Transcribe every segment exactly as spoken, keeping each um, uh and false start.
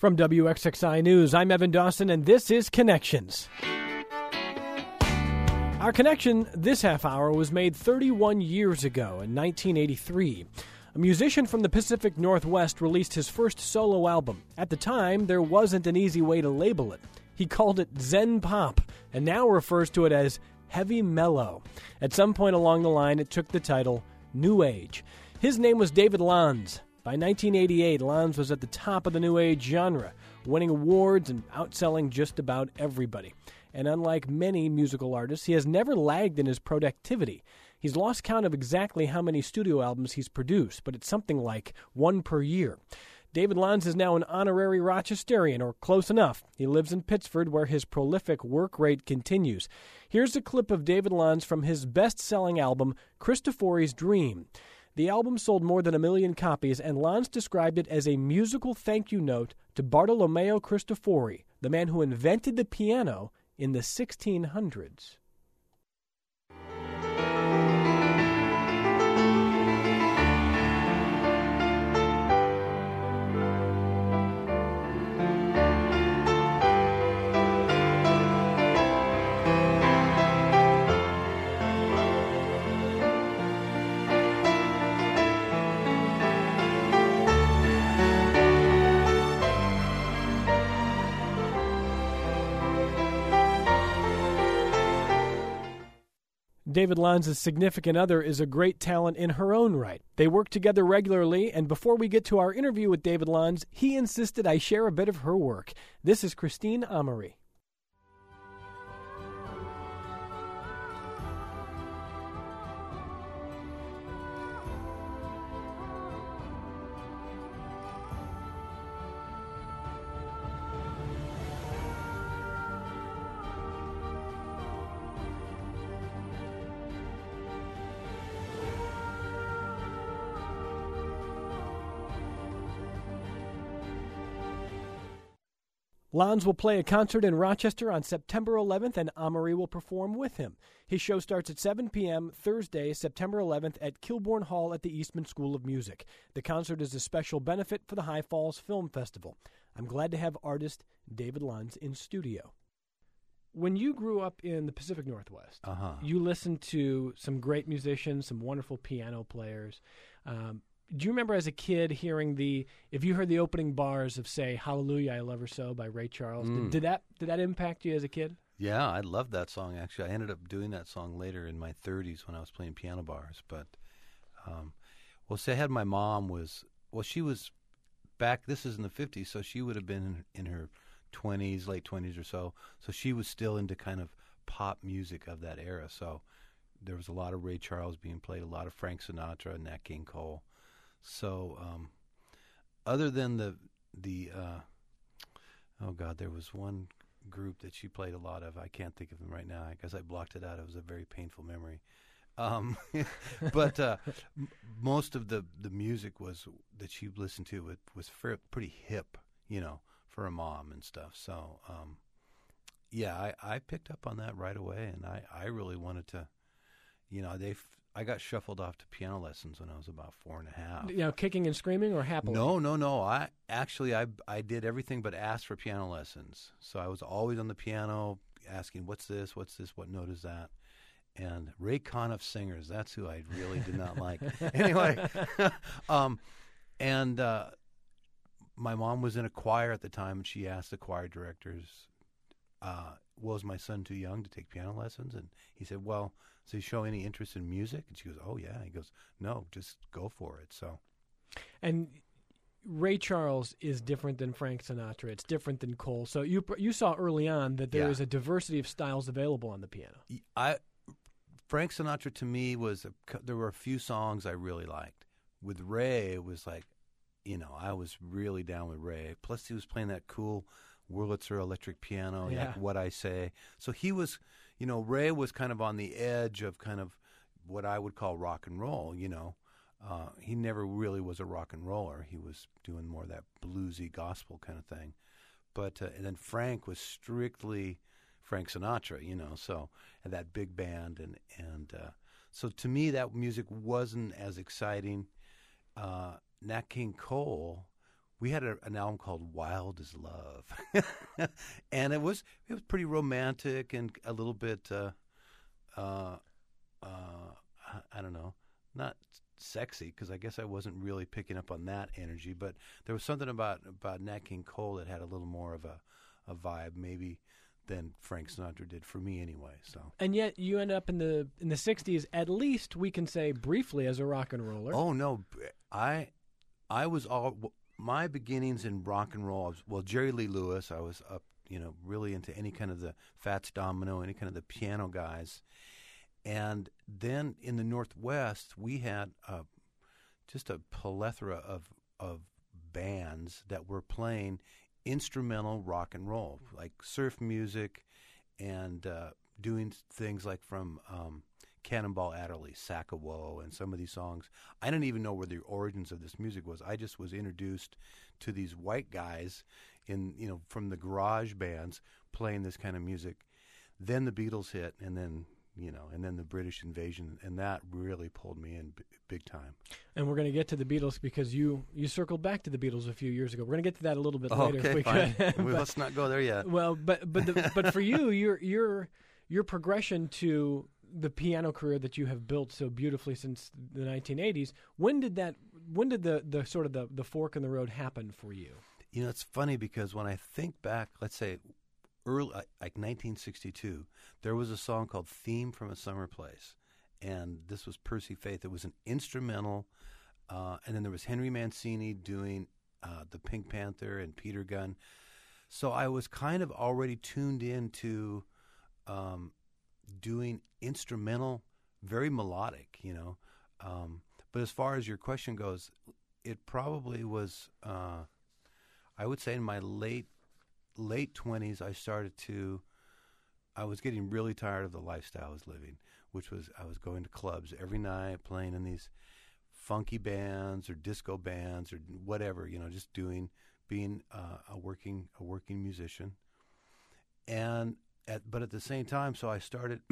From W X X I News, I'm Evan Dawson, and this is Connections. Our connection this half hour was made thirty-one years ago in nineteen eighty-three. A musician from the Pacific Northwest released his first solo album. At the time, there wasn't an easy way to label it. He called it Zen Pop, and now refers to it as Heavy Mellow. At some point along the line, it took the title New Age. His name was David Lanz. By nineteen eighty-eight, Lanz was at the top of the New Age genre, winning awards and outselling just about everybody. And unlike many musical artists, he has never lagged in his productivity. He's lost count of exactly how many studio albums he's produced, but it's something like one per year. David Lanz is now an honorary Rochesterian, or close enough. He lives in Pittsford, where his prolific work rate continues. Here's a clip of David Lanz from his best-selling album, Cristofori's Dream. The album sold more than a million copies, and Lanz described it as a musical thank you note to Bartolomeo Cristofori, the man who invented the piano in the sixteen hundreds. David Lanz's significant other is a great talent in her own right. They work together regularly, and before we get to our interview with David Lanz, he insisted I share a bit of her work. This is Christine Amory. Lanz will play a concert in Rochester on September eleventh, and Amory will perform with him. His show starts at seven p.m. Thursday, September eleventh at Kilbourne Hall at the Eastman School of Music. The concert is a special benefit for the High Falls Film Festival. I'm glad to have artist David Lanz in studio. When you grew up in the Pacific Northwest, uh-huh. you listened to some great musicians, some wonderful piano players. Um, Do you remember as a kid hearing the, if you heard the opening bars of, say, Hallelujah, I Love Her So by Ray Charles, Mm. did, did that did that impact you as a kid? Yeah, I loved that song, actually. I ended up doing that song later in my thirties when I was playing piano bars. But, um, well, say I had my mom was, well, she was back, this is in the fifties, so she would have been in, in her twenties, late twenties or so. So she was still into kind of pop music of that era. So there was a lot of Ray Charles being played, a lot of Frank Sinatra, Nat King Cole. So, um, other than the, the uh, oh, God, there was one group that she played a lot of. I can't think of them right now. I guess I blocked it out. It was a very painful memory. Um, but uh, m- most of the, the music was that she listened to it was fair, pretty hip, you know, for a mom and stuff. So, um, yeah, I, I picked up on that right away, and I, I really wanted to, you know, they I got shuffled off to piano lessons when I was about four and a half. You know, kicking and screaming or happily? No, no, no. I actually I I did everything but ask for piano lessons. So I was always on the piano asking, "What's this? What's this? What note is that?" And Ray Conniff Singers, that's who I really did not like. Anyway, um, and uh, my mom was in a choir at the time, and she asked the choir directors, uh, "Was my son too young to take piano lessons?" And he said, "Well, does he show any interest in music?" And she goes, "Oh, yeah." He goes, "No, just go for it." So, and Ray Charles is different than Frank Sinatra. It's different than Cole. So you you saw early on that there Yeah. is a diversity of styles available on the piano. I Frank Sinatra to me was a, there were a few songs I really liked. With Ray, it was like, you know, I was really down with Ray. Plus, he was playing that cool Wurlitzer electric piano, Yeah. like What I Say. So he was, you know, Ray was kind of on the edge of kind of what I would call rock and roll, you know. Uh, he never really was a rock and roller. He was doing more of that bluesy gospel kind of thing. But uh, and then Frank was strictly Frank Sinatra, you know, so and that big band and and uh, so to me that music wasn't as exciting. Uh, Nat King Cole we had a, an album called Wild as Love. And it was it was pretty romantic and a little bit, uh, uh, uh, I don't know, not sexy, because I guess I wasn't really picking up on that energy. But there was something about, about Nat King Cole that had a little more of a, a vibe, maybe, than Frank Sinatra did for me anyway. So, and yet you end up in the in the sixties, at least we can say briefly, as a rock and roller. Oh no, I I was all my beginnings in rock and roll. I was, well, Jerry Lee Lewis. I was up, you know, really into any kind of the Fats Domino, any kind of the piano guys, and then in the Northwest we had uh, just a plethora of of bands that were playing instrumental rock and roll, like surf music, and uh, doing things like from um, Cannonball Adderley, Sack of Woe, and some of these songs. I didn't even know where the origins of this music was. I just was introduced to these white guys in, you know, from the garage bands playing this kind of music. Then the Beatles hit, and then, you know, and then the British invasion, and that really pulled me in b- big time. And we're going to get to the Beatles because you, you circled back to the Beatles a few years ago. We're going to get to that a little bit oh, later okay, if we fine. could. Well, but, let's not go there yet. Well, but but the, but for you, your your your progression to the piano career that you have built so beautifully since the nineteen eighties. When did that? When did the, the sort of the, the fork in the road happen for you? You know, it's funny because when I think back, let's say early, like nineteen sixty-two, there was a song called "Theme from a Summer Place," and this was Percy Faith. It was an instrumental, uh, and then there was Henry Mancini doing uh, the Pink Panther and Peter Gunn. So I was kind of already tuned into um, doing instrumental, very melodic, you know. Um, but as far as your question goes, it probably was, uh, I would say in my late late twenties, I started to, I was getting really tired of the lifestyle I was living, which was I was going to clubs every night, playing in these funky bands or disco bands or whatever, you know, just doing, being uh, a working a working musician. And at, but at the same time, so I started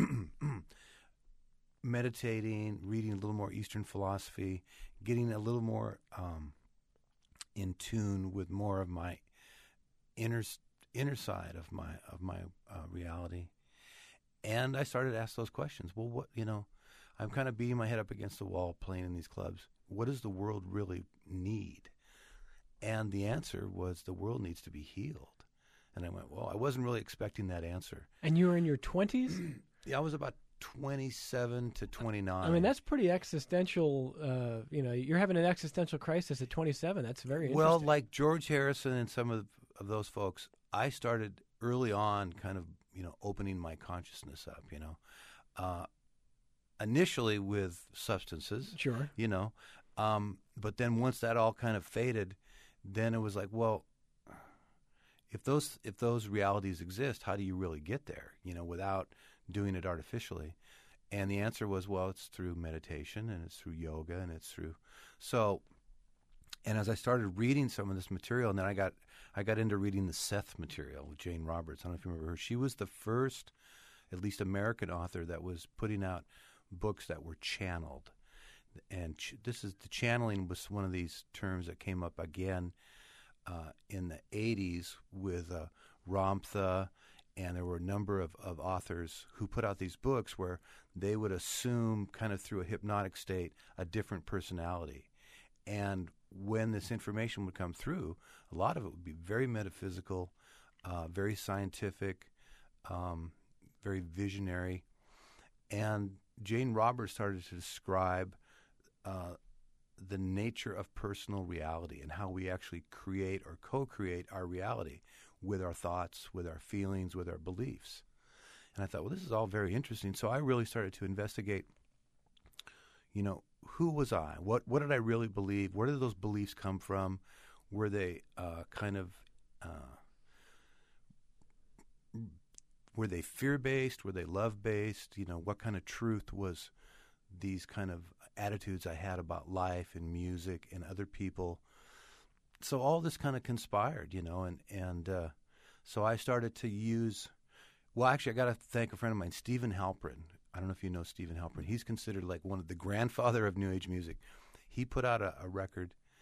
meditating, reading a little more Eastern philosophy, getting a little more um, in tune with more of my inner inner side of my of my uh, reality. And I started to ask those questions. Well, what, you know, I'm kind of beating my head up against the wall playing in these clubs. What does the world really need? And the answer was the world needs to be healed. And I went, well, I wasn't really expecting that answer. And you were in your twenties? Yeah, I was about twenty-seven to twenty-nine. I mean, that's pretty existential. Uh, you know, you're having an existential crisis at twenty-seven. That's very interesting. Well, like George Harrison and some of, of those folks, I started early on kind of, you know, opening my consciousness up, you know. Uh, initially with substances. Sure. You know. Um, but then once that all kind of faded, then it was like, well, if those if those realities exist, how do you really get there, you know, without doing it artificially? And the answer was, well, it's through meditation and it's through yoga and it's through so. And as I started reading some of this material, and then I got I got into reading the Seth material with Jane Roberts. I don't know if you remember her. She was the first, at least American author, that was putting out books that were channeled. And ch- this is the channeling was one of these terms that came up again uh, in the eighties with uh, Ramtha, and there were a number of, of authors who put out these books where they would assume, kind of through a hypnotic state, a different personality. And when this information would come through, a lot of it would be very metaphysical, uh, very scientific, um, very visionary. And Jane Roberts started to describe uh, the nature of personal reality and how we actually create or co-create our reality with our thoughts, with our feelings, with our beliefs. And I thought, well, this is all very interesting. So I really started to investigate, you know, who was I? What what did I really believe? Where did those beliefs come from? Were they uh, kind of uh, were they fear-based? Were they love-based? You know, what kind of truth was these kind of attitudes I had about life and music and other people? So all this kind of conspired, you know, and and uh, so I started to use. Well, actually, I got to thank a friend of mine, Stephen Halpern. I don't know if you know Stephen Halpern. He's considered like one of the grandfather of New Age music. He put out a, a record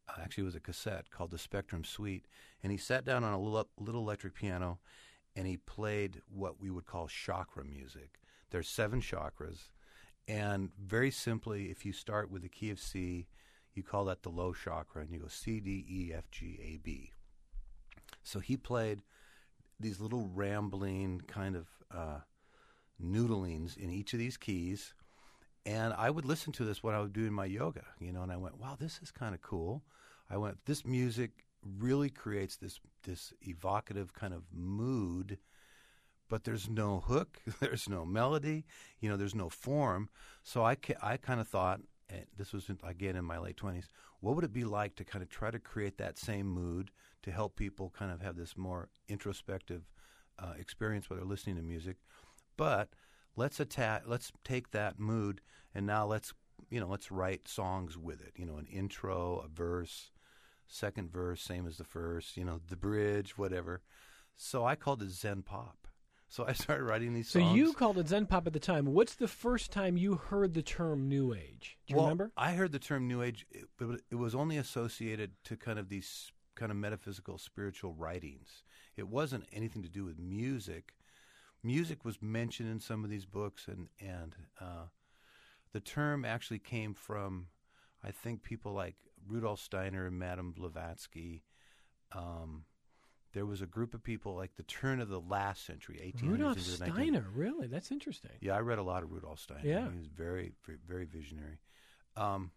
uh, actually it was a cassette called the Spectrum Suite, and he sat down on a little, little electric piano, and he played what we would call chakra music. There's seven chakras, and very simply, if you start with the key of C, you call that the low chakra, and you go C, D, E, F, G, A, B. So he played these little rambling kind of uh, noodlings in each of these keys, and I would listen to this when I was doing my yoga, you know, and I went, wow, this is kind of cool. I went, this music really creates this this evocative kind of mood, but there's no hook, there's no melody, you know, there's no form. So I, ca- I kind of thought, and this was, in, again, in my late twenties, what would it be like to kind of try to create that same mood to help people kind of have this more introspective uh, experience while they're listening to music? But let's attack, let's take that mood, and now let's, you know, let's write songs with it, you know, an intro, a verse, second verse, same as the first, you know, the bridge, whatever. So I called it Zen Pop. So I started writing these so songs. So you called it Zen Pop at the time. What's the first time you heard the term New Age? Do you well, remember? I heard the term New Age, but it was only associated to kind of these kind of metaphysical, spiritual writings. It wasn't anything to do with music. Music was mentioned in some of these books, and, and uh, the term actually came from, I think, people like Rudolf Steiner and Madame Blavatsky. Um, there was a group of people like the turn of the last century, eighteen hundreds Rudolf into the Steiner, nineteen... really? That's interesting. Yeah, I read a lot of Rudolf Steiner. Yeah. He was very, very, very visionary. Um,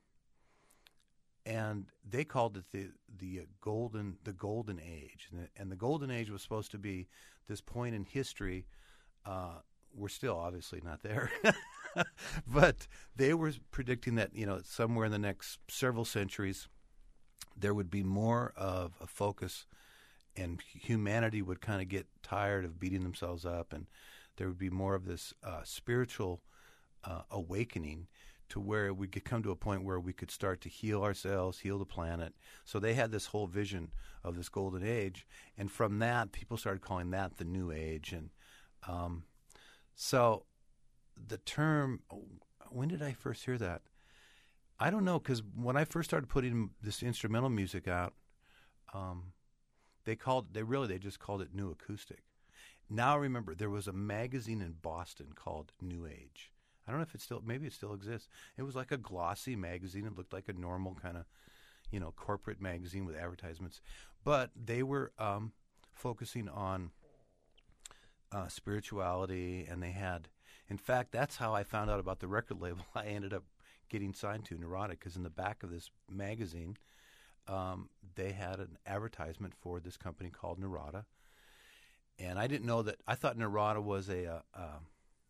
and they called it the the golden the golden age, and the, and the golden age was supposed to be this point in history. Uh, we're still obviously not there, but they were predicting that, you know, somewhere in the next several centuries there would be more of a focus, and humanity would kind of get tired of beating themselves up, and there would be more of this uh, spiritual uh, awakening to where we could come to a point where we could start to heal ourselves, heal the planet. So they had this whole vision of this golden age, and from that, people started calling that the New Age. And um, so the term, when did I first hear that? I don't know, because when I first started putting this instrumental music out, um, they called, they really, they just called it New Acoustic. Now I remember there was a magazine in Boston called New Age. I don't know if it still, maybe it still exists. It was like a glossy magazine. It looked like a normal kind of, you know, corporate magazine with advertisements. But they were um, focusing on uh, spirituality, and they had, in fact, that's how I found out about the record label I ended up getting signed to, Neurotic, because in the back of this magazine, um, they had an advertisement for this company called Neurotic. And I didn't know that, I thought Neurotic was a, uh, uh,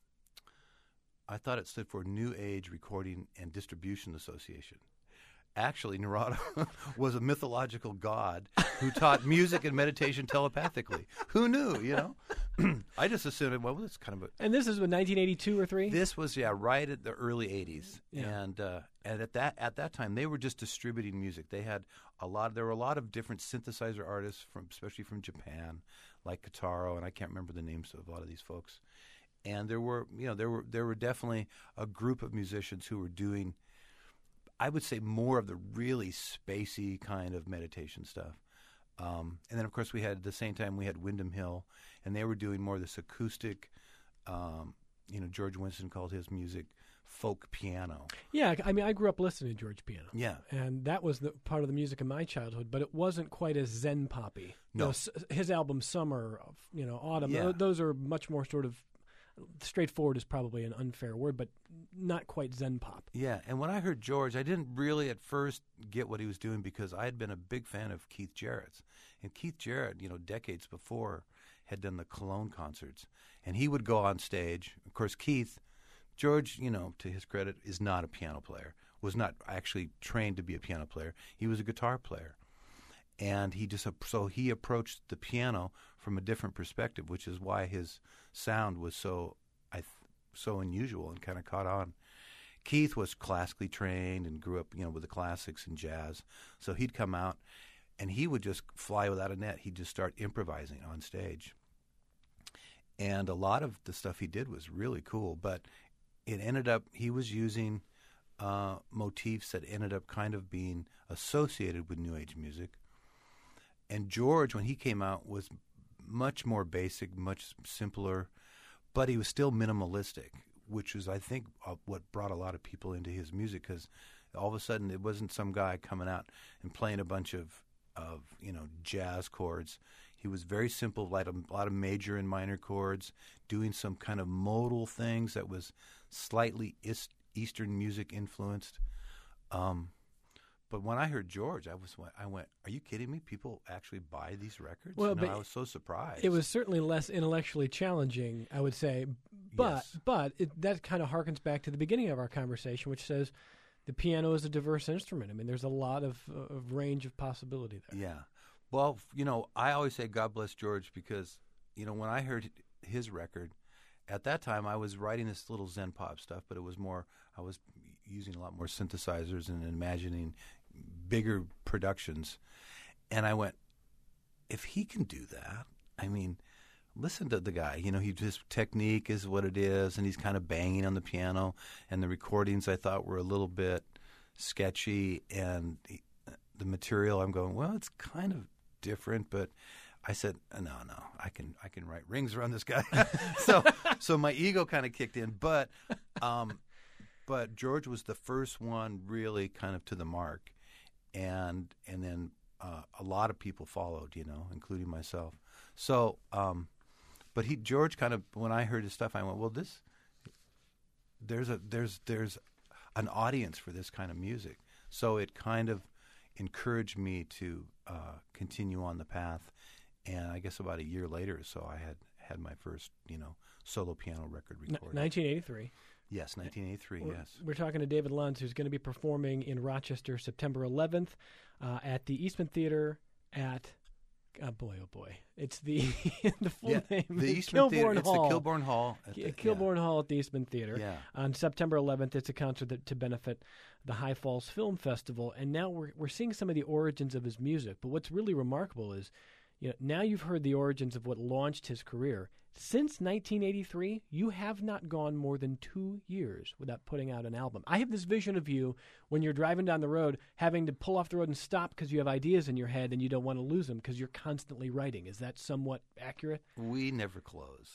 I thought it stood for New Age Recording and Distribution Association. Actually, Narada was a mythological god who taught music and meditation telepathically. Who knew, you know? I just assumed, well, it's kind of a... And this is what, nineteen eighty-two or three? This was, yeah, right at the early eighties. Yeah. And uh, and at that at that time, they were just distributing music. They had a lot, there were a lot of different synthesizer artists, from especially from Japan, like Kitaro, and I can't remember the names of a lot of these folks. And there were, you know, there were there were definitely a group of musicians who were doing, I would say, more of the really spacey kind of meditation stuff. Um, and then, of course, we had, at the same time, we had Windham Hill, and they were doing more of this acoustic, um, you know, George Winston called his music folk piano. Yeah, I mean, I grew up listening to George piano. Yeah. And that was the part of the music in my childhood, but it wasn't quite as Zen poppy. No. You know, s- his album Summer, you know, Autumn, Yeah. th- those are much more sort of, straightforward is probably an unfair word, but not quite Zen pop. Yeah, and when I heard George, I didn't really at first get what he was doing, because I had been a big fan of Keith Jarrett's. And Keith Jarrett, you know, decades before, had done the Cologne concerts. And he would go on stage. Of course, Keith, George, you know, to his credit, is not a piano player, was not actually trained to be a piano player. He was a guitar player. And he just, so he approached the piano from a different perspective, which is why his sound was so, I th- so unusual and kind of caught on. Keith was classically trained and grew up, you know, with the classics and jazz. So he'd come out and he would just fly without a net. He'd just start improvising on stage. And a lot of the stuff he did was really cool, but it ended up, he was using uh, motifs that ended up kind of being associated with New Age music. And George, when he came out, was much more basic, much simpler, but he was still minimalistic, which was, I think, uh, what brought a lot of people into his music, because all of a sudden it wasn't some guy coming out and playing a bunch of, of you know, jazz chords. He was very simple, like a, a lot of major and minor chords, doing some kind of modal things that was slightly is, Eastern music influenced. Um, but when I heard George, I was I went, "Are you kidding me? People actually buy these records?" Well, you know, but I was so surprised. It was certainly less intellectually challenging, I would say. But Yes. but it, that kind of harkens back to the beginning of our conversation, which says the piano is a diverse instrument. I mean, there's a lot of, uh, of range of possibility there. Yeah. Well, f- you know, I always say God bless George because, you know, when I heard his record, at that time I was writing this little Zen pop stuff, but it was more, I was using a lot more synthesizers and imagining bigger productions. And I went, if he can do that, I mean, listen to the guy. You know, he, his technique is what it is, and he's kind of banging on the piano. And the recordings I thought were a little bit sketchy, and he, the material, I'm going, well, it's kind of different, but I said, no, no, I can, I can write rings around this guy. so, so my ego kind of kicked in, but, um, but George was the first one really kind of to the mark, and and then uh, a lot of people followed, you know, including myself. So, um, but he George kind of, when I heard his stuff, I went, well, this, there's a there's there's an audience for this kind of music. So it kind of encouraged me to uh, continue on the path. And I guess about a year later or so, I had had my first, you know, solo piano record recorded. nineteen eighty-three. Yes, nineteen eighty-three, We're, yes. we're talking to David Luntz, who's going to be performing in Rochester September eleventh uh, at the Eastman Theater at, oh boy, oh boy, it's the the full Yeah, name. the Eastman Theater. Kilbourne It's Hall. the Kilbourne Hall. at Ki- the- Kilbourne Hall at the Eastman Theater. Yeah. On September eleventh, it's a concert that, to benefit the High Falls Film Festival. And now we're we're seeing some of the origins of his music. But what's really remarkable is, you know, now you've heard the origins of what launched his career. Since nineteen eighty-three, you have not gone more than two years without putting out an album. I have this vision of you when you're driving down the road, having to pull off the road and stop because you have ideas in your head and you don't want to lose them because you're constantly writing. Is that somewhat accurate? We never close.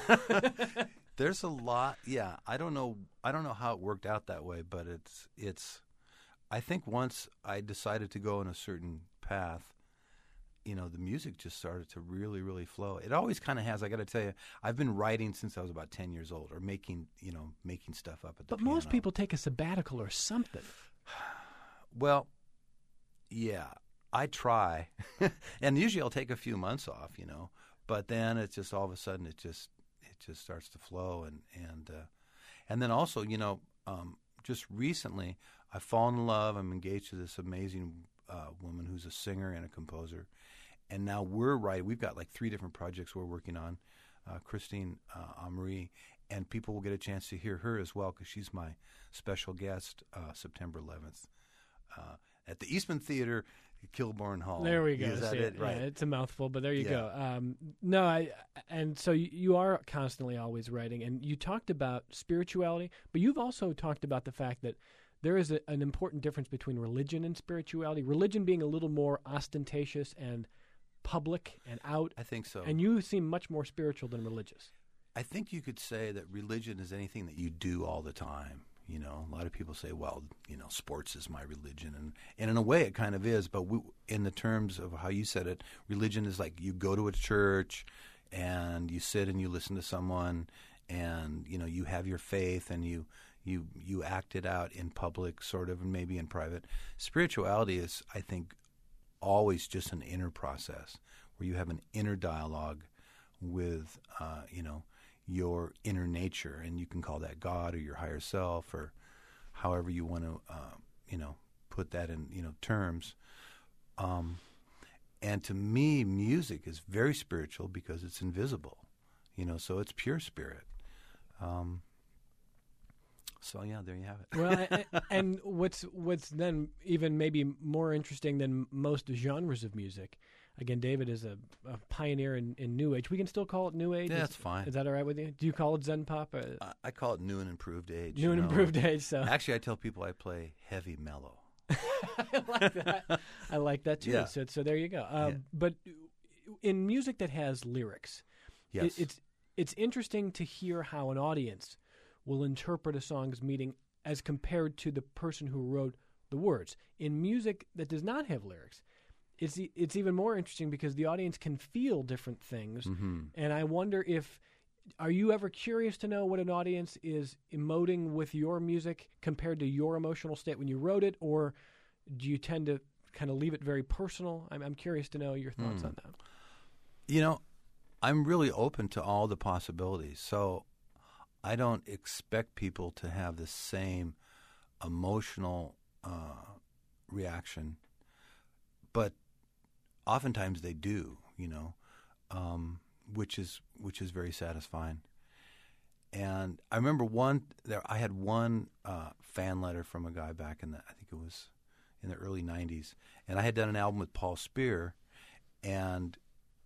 There's a lot. Yeah, I don't know. I don't know how it worked out that way, but it's it's. I think once I decided to go in a certain path, you know, the music just started to really, really flow. It always kind of has. I got to tell you, I've been writing since I was about ten years old, or making, you know, making stuff up at the But piano. most people take a sabbatical or something. Well, yeah, I try, and usually I'll take a few months off, you know. But then it's just all of a sudden it just it just starts to flow, and and uh, and then also, you know, um, just recently I've fallen in love. I'm engaged to this amazing uh, woman who's a singer and a composer, and now we're writing. We've got like three different projects we're working on. Uh, Christine uh, Amri, and people will get a chance to hear her as well because she's my special guest uh, September eleventh uh, at the Eastman Theater, Kilbourne Hall. There we go. Is that See, it? Right. Yeah, it's a mouthful, but there you Yeah. go. Um, no, I and so you, you are constantly always writing, and you talked about spirituality, but you've also talked about the fact that there is a, an important difference between religion and spirituality. Religion being a little more ostentatious and public and out, I think so. and you seem much more spiritual than religious. I think you could say that religion is anything that you do all the time. You know, a lot of people say, well, you know, sports is my religion. And, and in a way it kind of is. But we, in the terms of how you said it, religion is like you go to a church and you sit and you listen to someone and, you know, you have your faith and you, you, you act it out in public sort of and maybe in private. Spirituality is, I think, always just an inner process where you have an inner dialogue with, uh, you know, your inner nature, and you can call that God or your higher self or however you want to, uh, you know, put that in, you know, terms. Um, and to me, music is very spiritual because it's invisible, you know, so it's pure spirit. Um, so yeah, there you have it. Well, I, and what's what's then even maybe more interesting than most genres of music, Again, David is a, a pioneer in, in New Age. We can still call it New Age? Yeah, is, that's fine. Is that all right with you? Do you call it Zen Pop? Or? I, I call it New and Improved Age. New and you know? Improved Age. So Actually, I tell people I play heavy mellow. I like that. I like that too. Yeah. So, so there you go. Um, Yeah. But in music that has lyrics, Yes. it, it's it's interesting to hear how an audience will interpret a song's meaning as compared to the person who wrote the words. In music that does not have lyrics, it's e- it's even more interesting because the audience can feel different things. Mm-hmm. And I wonder if are you ever curious to know what an audience is emoting with your music compared to your emotional state when you wrote it, or do you tend to kind of leave it very personal? I'm, I'm curious to know your thoughts Mm. on that. You know, I'm really open to all the possibilities. So I don't expect people to have the same emotional uh, reaction, but oftentimes they do, you know, um, which is which is very satisfying. And I remember one there. I had one uh, fan letter from a guy back in the I think it was in the early nineties, and I had done an album with Paul Spear, and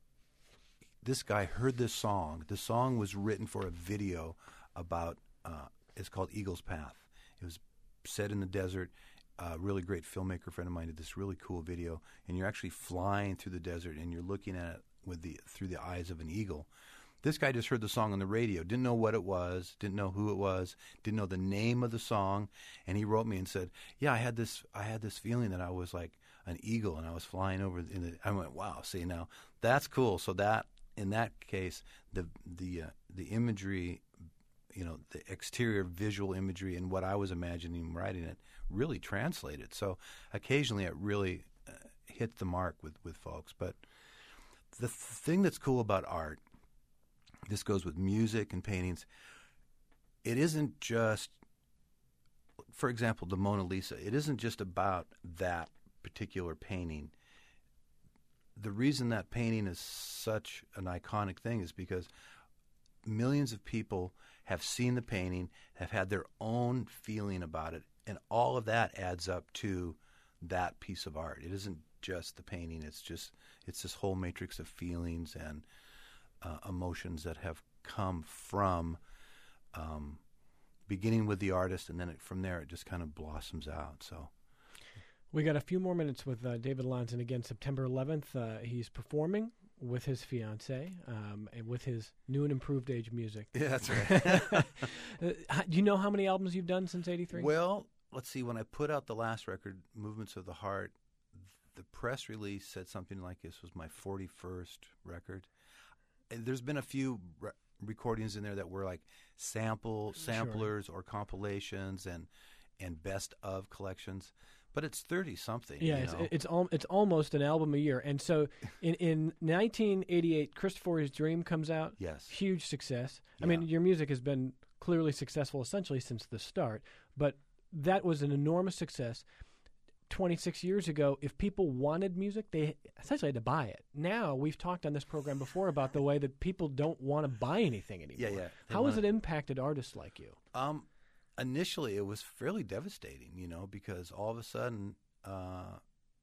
this guy heard this song. The song was written for a video about, uh, it's called Eagle's Path. It was set in the desert. A really great filmmaker friend of mine did this really cool video, and you're actually flying through the desert, and you're looking at it with the through the eyes of an eagle. This guy just heard the song on the radio, didn't know what it was, didn't know who it was, didn't know the name of the song, and he wrote me and said, "Yeah, I had this, I had this feeling that I was like an eagle, and I was flying over." In the, I went, "Wow, see now, that's cool." So that, in that case, the the uh, the imagery, you know, the exterior visual imagery and what I was imagining writing it really translated. So occasionally it really uh, hit the mark with, with folks. But the th- thing that's cool about art, this goes with music and paintings, it isn't just, for example, the Mona Lisa, it isn't just about that particular painting. The reason that painting is such an iconic thing is because millions of people have seen the painting, have had their own feeling about it, and all of that adds up to that piece of art. It isn't just the painting. It's just it's this whole matrix of feelings and uh, emotions that have come from um, beginning with the artist, and then it, from there it just kind of blossoms out. So we got a few more minutes with uh, David Alonso. Again, September eleventh, uh, he's performing with his fiancée um, and with his new and improved age music. yeah, that's right. uh, do you know how many albums you've done since eighty-three? Well, let's see. When I put out the last record, Movements of the Heart, the press release said something like this was my forty-first record. And there's been a few re- recordings in there that were like sample samplers Sure. or compilations and and best of collections. But it's thirty something. Yeah, you it's know? it's, al- it's almost an album a year. And so in, in nineteen eighty-eight, Christopher's Dream comes out. Yes. Huge success. I Yeah. mean, your music has been clearly successful essentially since the start, but that was an enormous success. twenty-six years ago, if people wanted music, they essentially had to buy it. Now, we've talked on this program before about the way that people don't want to buy anything anymore. Yeah, yeah. They How has wanna- it impacted artists like you? Um, initially, it was fairly devastating, you know, because all of a sudden, uh,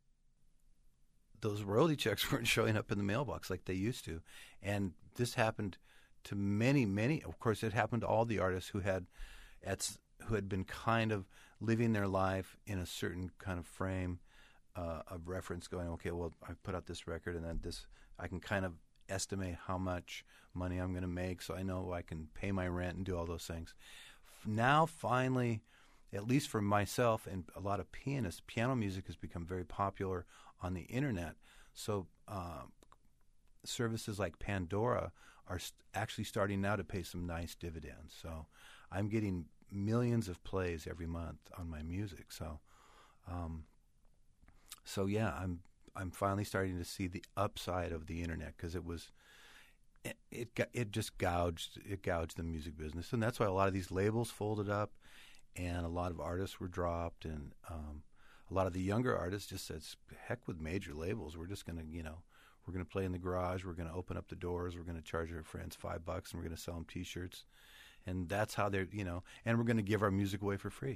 those royalty checks weren't showing up in the mailbox like they used to, and this happened to many, many. Of course, it happened to all the artists who had, at s- who had been kind of living their life in a certain kind of frame uh, of reference, going, okay, well, I put out this record, and then this, I can kind of estimate how much money I'm going to make, so I know I can pay my rent and do all those things. Now, finally, at least for myself and a lot of pianists, piano music has become very popular on the internet. So uh, services like Pandora are st- actually starting now to pay some nice dividends. So I'm getting millions of plays every month on my music. So, um, so yeah, I'm I'm finally starting to see the upside of the internet, because it was. It, it it just gouged it gouged the music business, and that's why a lot of these labels folded up, and a lot of artists were dropped, and um, a lot of the younger artists just said, "Heck with major labels. We're just gonna, you know, we're gonna play in the garage. We're gonna open up the doors. We're gonna charge our friends five bucks, and we're gonna sell them T-shirts, and that's how they're, you know, and we're gonna give our music away for free."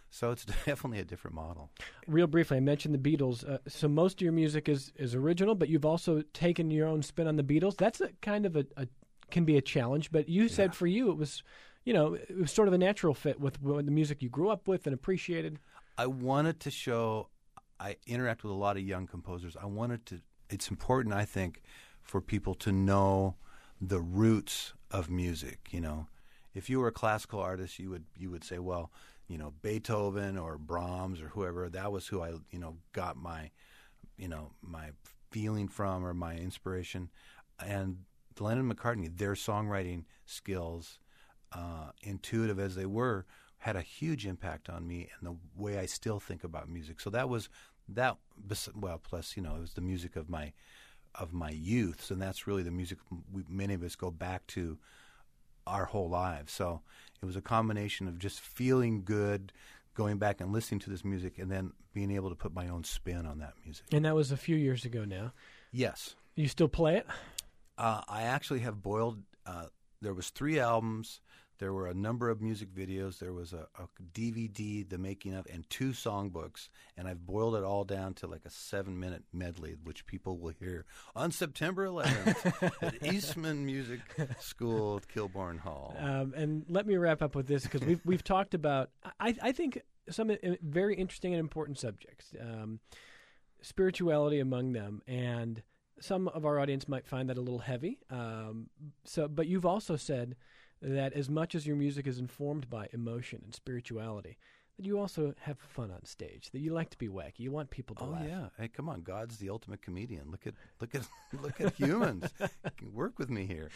So it's definitely a different model. Real briefly, I mentioned the Beatles. Uh, so most of your music is, is original, but you've also taken your own spin on the Beatles. That's a kind of a, a can be a challenge, but you said Yeah. for you it was, you know, it was sort of a natural fit with, with the music you grew up with and appreciated. I wanted to show, I interact with a lot of young composers. I wanted to, it's important, I think, for people to know the roots of music, you know. If you were a classical artist, you would you would say, well, you know, Beethoven or Brahms or whoever, that was who I, you know, got my, you know, my feeling from or my inspiration. And Lennon and McCartney, their songwriting skills, uh, intuitive as they were, had a huge impact on me and the way I still think about music. So that was that. Well, plus, you know, it was the music of my of my youth, and that's really the music we, many of us go back to our whole lives. So it was a combination of just feeling good, going back and listening to this music, and then being able to put my own spin on that music. And that was a few years ago now. Yes. You still play it? Uh, I actually have boiled, uh, there was three albums, there were a number of music videos, there was a, a D V D, the making of, and two songbooks, and I've boiled it all down to like a seven-minute medley, which people will hear on September eleventh at Eastman Music School at Kilbourne Hall. Um, and let me wrap up with this, because we've, we've talked about, I, I think, some uh, very interesting and important subjects, um, spirituality among them, and some of our audience might find that a little heavy. Um, so, but you've also said that as much as your music is informed by emotion and spirituality, that you also have fun on stage, that you like to be wacky, you want people to Oh laugh. yeah! Hey, come on! God's the ultimate comedian. Look at look at look at humans. You can work with me here.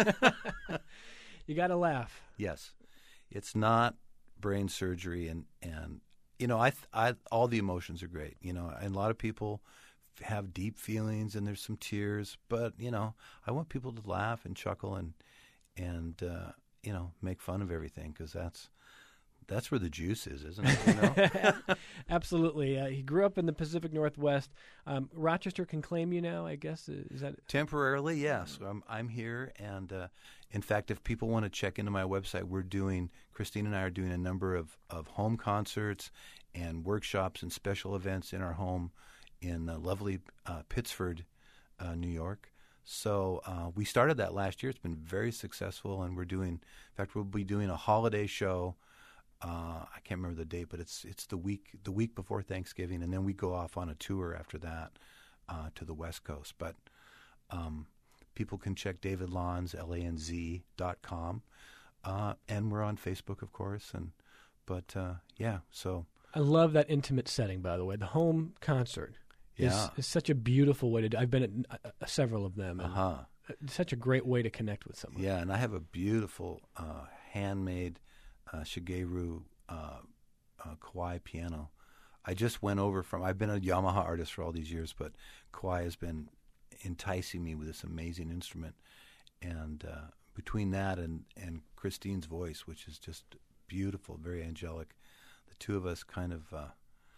You got to laugh. Yes, it's not brain surgery, and and you know I th- I all the emotions are great. You know, and a lot of people have deep feelings, and there's some tears, but you know I want people to laugh and chuckle and and uh, you know make fun of everything, because that's. That's where the juice is, isn't it? You know? Absolutely. Uh, he grew up in the Pacific Northwest. Um, Rochester can claim you now, I guess. Is that Temporarily, yes. I'm, I'm here, and uh, in fact, if people want to check into my website, we're doing. Christine and I are doing a number of, of home concerts and workshops and special events in our home in uh, lovely uh, Pittsford, uh, New York. So uh, we started that last year. It's been very successful, and we're doing. In fact, we'll be doing a holiday show. Uh, I can't remember the date, but it's it's the week the week before Thanksgiving, and then we go off on a tour after that uh, to the West Coast. But um, people can check David Lanz, L A N Z dot com, uh, and we're on Facebook, of course. And but uh, yeah, so I love that intimate setting. By the way, the home concert is, Yeah. is such a beautiful way to do. I've been at uh, several of them. uh And huh, it's such a great way to connect with someone. yeah. And I have a beautiful uh, handmade uh, Shigeru uh, uh, Kawai piano. I just went over from. I've been a Yamaha artist for all these years, but Kawai has been enticing me with this amazing instrument. And uh, between that and, and Christine's voice, which is just beautiful, very angelic, the two of us kind of uh,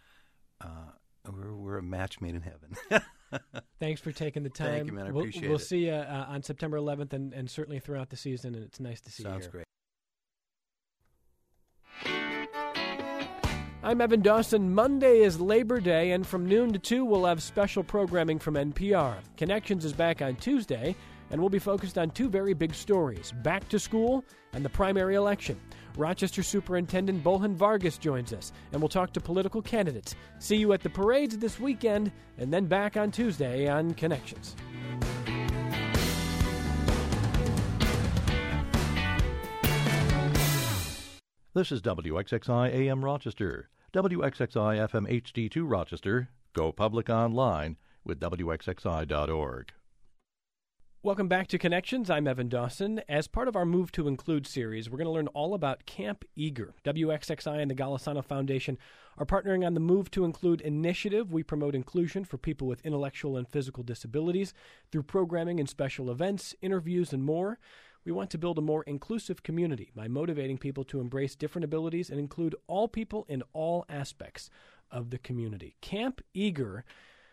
uh, we're we're a match made in heaven. Thanks for taking the time. Thank you, man. I we'll, appreciate we'll it. see you uh, on September eleventh and, and certainly throughout the season, and it's nice to see you Sounds here. great. I'm Evan Dawson. Monday is Labor Day, and from noon to two, we'll have special programming from N P R. Connections is back on Tuesday, and we'll be focused on two very big stories, back to school and the primary election. Rochester Superintendent Bolhan Vargas joins us, and we'll talk to political candidates. See you at the parades this weekend, and then back on Tuesday on Connections. This is W X X I A M Rochester, W X X I F M H D two Rochester. Go public online with W X X I dot org. Welcome back to Connections. I'm Evan Dawson. As part of our Move to Include series, we're going to learn all about Camp Eager. W X X I and the Golisano Foundation are partnering on the Move to Include initiative. We promote inclusion for people with intellectual and physical disabilities through programming and special events, interviews, and more. We want to build a more inclusive community by motivating people to embrace different abilities and include all people in all aspects of the community. Camp Eager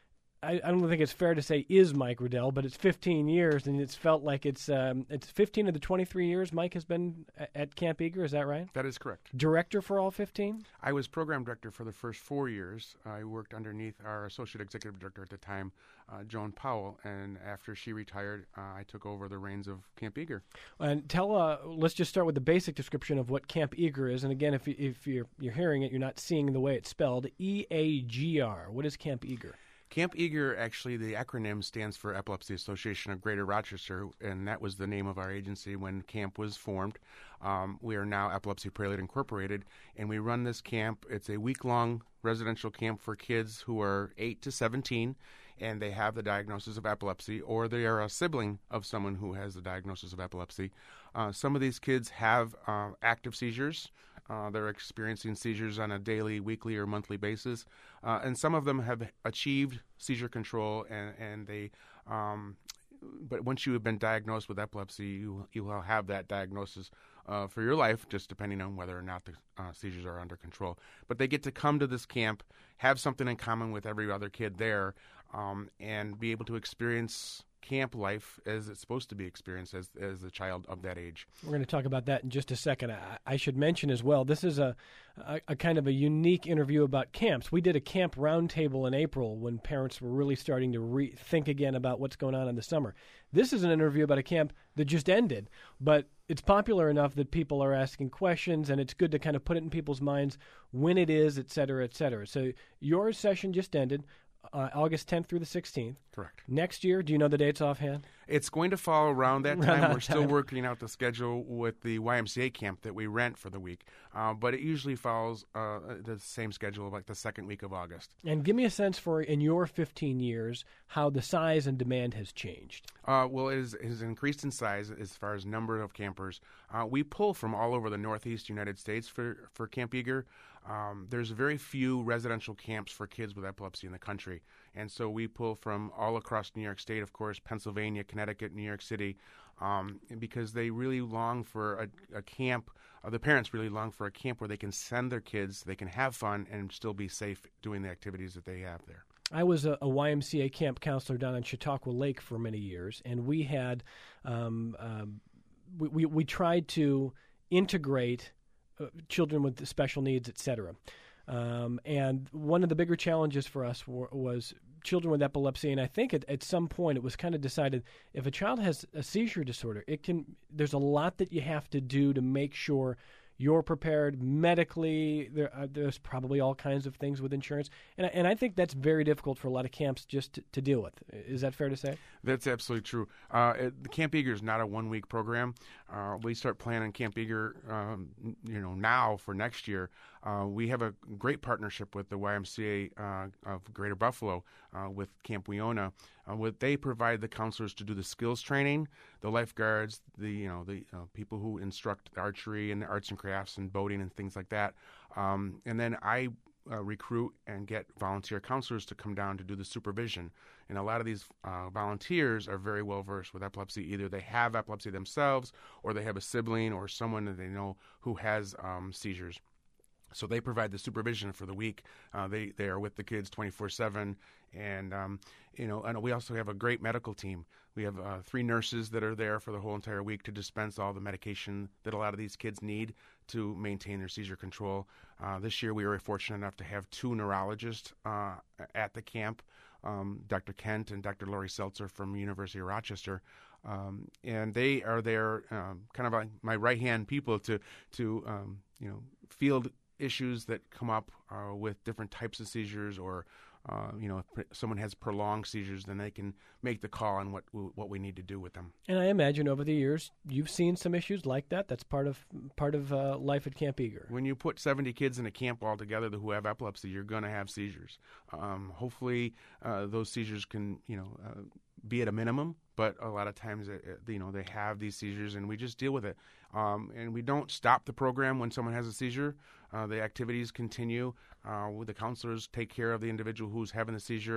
I, I don't think it's fair to say is Mike Riddell, but it's fifteen years, and it's felt like it's um, it's fifteen of the twenty-three years Mike has been at Camp Eager. Is that right? That is correct. Director for all fifteen? I was program director for the first four years. I worked underneath our associate executive director at the time, uh, Joan Powell, and after she retired, uh, I took over the reins of Camp Eager. And tell, uh, let's just start with the basic description of what Camp Eager is. And again, if you, if you're you're hearing it, you're not seeing the way it's spelled. E A G R. What is Camp Eager? Camp Eager, actually, the acronym stands for Epilepsy Association of Greater Rochester, and that was the name of our agency when camp was formed. Um, we are now Epilepsy Prelude Incorporated, and we run this camp. It's a week-long residential camp for kids who are eight to seventeen, and they have the diagnosis of epilepsy, or they are a sibling of someone who has the diagnosis of epilepsy. Uh, some of these kids have uh, active seizures. Uh, they're experiencing seizures on a daily, weekly, or monthly basis. Uh, and some of them have achieved seizure control, and, and they, um, but once you have been diagnosed with epilepsy, you, you will have that diagnosis uh, for your life, just depending on whether or not the uh, seizures are under control. But they get to come to this camp, have something in common with every other kid there, um, and be able to experience camp life as it's supposed to be experienced as as a child of that age. We're going to talk about that in just a second. I, I should mention as well, this is a, a, a kind of a unique interview about camps. We did a camp roundtable in April when parents were really starting to re- think again about what's going on in the summer. This is an interview about a camp that just ended, but it's popular enough that people are asking questions, and it's good to kind of put it in people's minds when it is, et cetera, et cetera. So your session just ended. Uh, August tenth through the sixteenth. Correct. Next year, do you know the dates offhand? It's going to fall around that time. Around We're that still time. working out the schedule with the Y M C A camp that we rent for the week, uh, but it usually follows uh, the same schedule of like the second week of August. And give me a sense for, in your fifteen years, how the size and demand has changed. Uh, well, it, is, it has increased in size as far as number of campers. Uh, we pull from all over the Northeast United States for, for Camp Eager. Um, there's very few residential camps for kids with epilepsy in the country. And so we pull from all across New York State, of course, Pennsylvania, Connecticut, New York City, um, because they really long for a, a camp. Uh, the parents really long for a camp where they can send their kids, they can have fun, and still be safe doing the activities that they have there. I was a, a Y M C A camp counselor down on Chautauqua Lake for many years, and we had um, um, we, we we tried to integrate uh, children with special needs, et cetera. Um, and one of the bigger challenges for us w- was children with epilepsy. And I think at, at some point it was kind of decided if a child has a seizure disorder, it can. There's a lot that you have to do to make sure you're prepared medically. There, uh, there's probably all kinds of things with insurance, and I, and I think that's very difficult for a lot of camps just to, to deal with. Is that fair to say? That's absolutely true. Uh, it, the Camp Eager is not a one-week program. Uh, we start planning Camp Eager, um, you know, now for next year. Uh, we have a great partnership with the Y M C A uh, of Greater Buffalo uh, with Camp Weona. Uh, what they provide the counselors to do the skills training, the lifeguards, the you know the uh, people who instruct archery and arts and crafts and boating and things like that. Um, and then I uh, recruit and get volunteer counselors to come down to do the supervision. And a lot of these uh, volunteers are very well versed with epilepsy. Either they have epilepsy themselves, or they have a sibling or someone that they know who has um, seizures. So they provide the supervision for the week. Uh, they they are with the kids twenty-four seven, and um, you know, and we also have a great medical team. We have uh, three nurses that are there for the whole entire week to dispense all the medication that a lot of these kids need to maintain their seizure control. Uh, this year, we were fortunate enough to have two neurologists uh, at the camp, um, Doctor Kent and Doctor Lori Seltzer from University of Rochester. Um, and they are there, um, kind of like my right-hand people to to um, you know field issues that come up uh, with different types of seizures, or uh, you know, if someone has prolonged seizures, then they can make the call on what what we need to do with them. And I imagine over the years you've seen some issues like that. That's part of part of uh, life at Camp Eager. When you put seventy kids in a camp all together who have epilepsy, you're going to have seizures. Um, hopefully, uh, those seizures can you know uh, be at a minimum. But a lot of times, uh, you know, they have these seizures, and we just deal with it. Um, and we don't stop the program when someone has a seizure. Uh, the activities continue. Uh, the counselors take care of the individual who's having the seizure.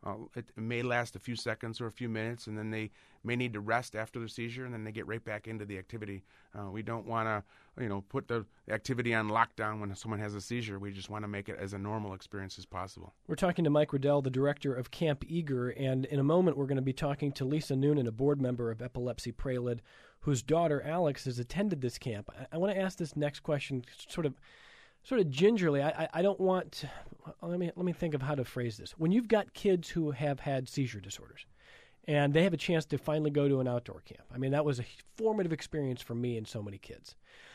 Uh, it may last a few seconds or a few minutes, and then they may need to rest after the seizure, and then they get right back into the activity. Uh, we don't want to, you know, put the activity on lockdown when someone has a seizure. We just want to make it as a normal experience as possible. We're talking to Mike Riddell, the director of Camp Eager, and in a moment we're going to be talking to Lisa Noonan, a board member of Epilepsy Prelude, whose daughter Alex has attended this camp. I, I want to ask this next question sort of sort of gingerly. I, I, I don't want to, let me let me think of how to phrase this. When you've got kids who have had seizure disorders and they have a chance to finally go to an outdoor camp, I mean, that was a formative experience for me and so many kids.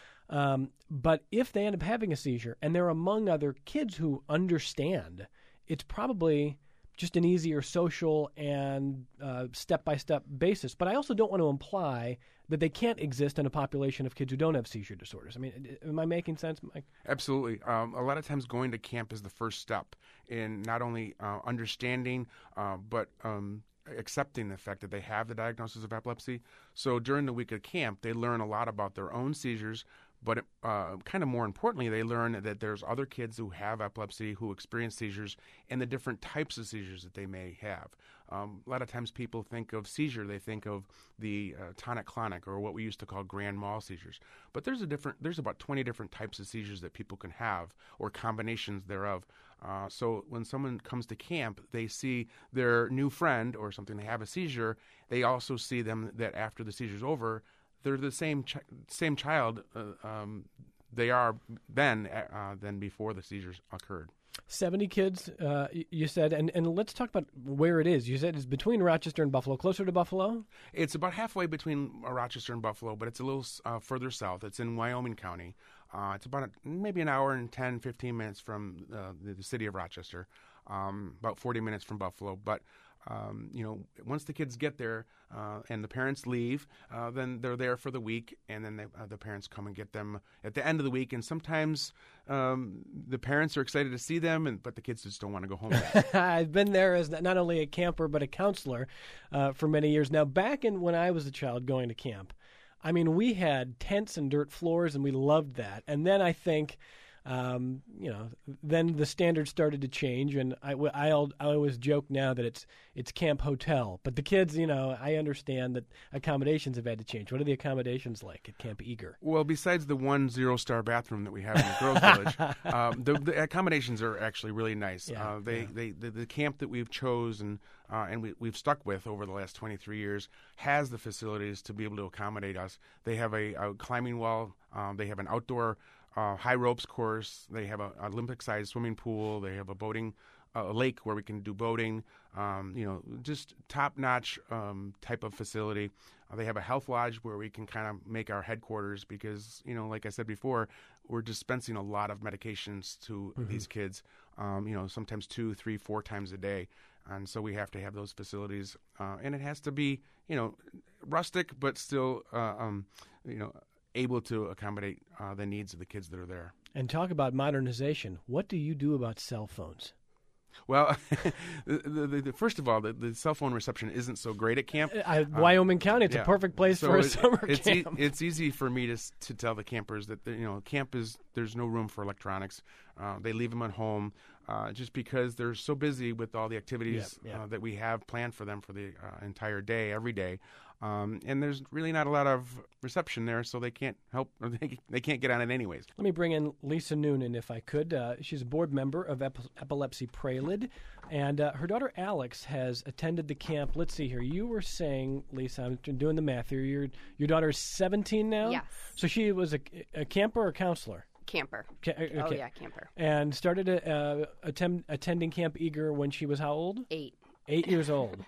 Um, but if they end up having a seizure and they're among other kids who understand, it's probably just an easier social and uh, step-by-step basis. But I also don't want to imply that they can't exist in a population of kids who don't have seizure disorders. I mean, am I making sense, Mike? Absolutely. Um, a lot of times going to camp is the first step in not only uh, understanding, uh, but um, accepting the fact that they have the diagnosis of epilepsy. So during the week of camp, they learn a lot about their own seizures, but uh, kind of more importantly, they learn that there's other kids who have epilepsy, who experience seizures, and the different types of seizures that they may have. Um, a lot of times people think of seizure, they think of the uh, tonic-clonic, or what we used to call grand mal seizures. But there's a different, there's about twenty different types of seizures that people can have, or combinations thereof. Uh, so when someone comes to camp, they see their new friend or something, they have a seizure, they also see them that after the seizure's over, they're the same ch- same child uh, um, they are then uh, than before the seizures occurred. seventy kids, uh, you said, and, and let's talk about where it is. You said it's between Rochester and Buffalo, closer to Buffalo? It's about halfway between Rochester and Buffalo, but it's a little uh, further south. It's in Wyoming County. Uh, it's about a, maybe an hour and ten, fifteen minutes from uh, the, the city of Rochester, um, about forty minutes from Buffalo. But Um, you know, once the kids get there uh, and the parents leave, uh, then they're there for the week, and then they, uh, the parents come and get them at the end of the week. And sometimes um, the parents are excited to see them, and but the kids just don't want to go home. I've been there as not only a camper but a counselor uh, for many years now. Back in when I was a child going to camp, I mean, we had tents and dirt floors, and we loved that. And then I think. Um, you know, then the standards started to change, and I, I, I always joke now that it's it's Camp Hotel. But the kids, you know, I understand that accommodations have had to change. What are the accommodations like at Camp Eager? Well, besides the one zero-star bathroom that we have in the girls' village, um, the, the accommodations are actually really nice. Yeah, uh, they, yeah. they, the, the camp that we've chosen uh, and we, we've stuck with over the last twenty-three years has the facilities to be able to accommodate us. They have a, a climbing wall. Um, they have an outdoor Uh, high ropes course. They have an Olympic-sized swimming pool. They have a boating uh, a lake where we can do boating. Um, you know, just top-notch um, type of facility. Uh, they have a health lodge where we can kind of make our headquarters because, you know, like I said before, we're dispensing a lot of medications to mm-hmm. these kids. Um, you know, sometimes two, three, four times a day, and so we have to have those facilities. Uh, and it has to be, you know, rustic but still, uh, um, you know. able to accommodate uh, the needs of the kids that are there. And talk about modernization. What do you do about cell phones? Well, the, the, the, first of all, the, the cell phone reception isn't so great at camp. Uh, Wyoming County, it's yeah. a perfect place so for a it, summer it's camp. E- it's easy for me to to tell the campers that you know camp is there's no room for electronics. Uh, they leave them at home uh, just because they're so busy with all the activities yeah, yeah. Uh, that we have planned for them for the uh, entire day, every day. Um, and there's really not a lot of reception there, so they can't help, or they, they can't get on it anyways. Let me bring in Lisa Noonan, if I could. Uh, she's a board member of Ep- Epilepsy Prelude, and uh, her daughter Alex has attended the camp. Let's see here. You were saying, Lisa, I'm doing the math here, your, your daughter is seventeen now? Yes. So she was a, a camper or counselor? Camper. Ca- okay. Oh, yeah, camper. And started a, uh, attempt, attending Camp Eager when she was how old? Eight. Eight years old.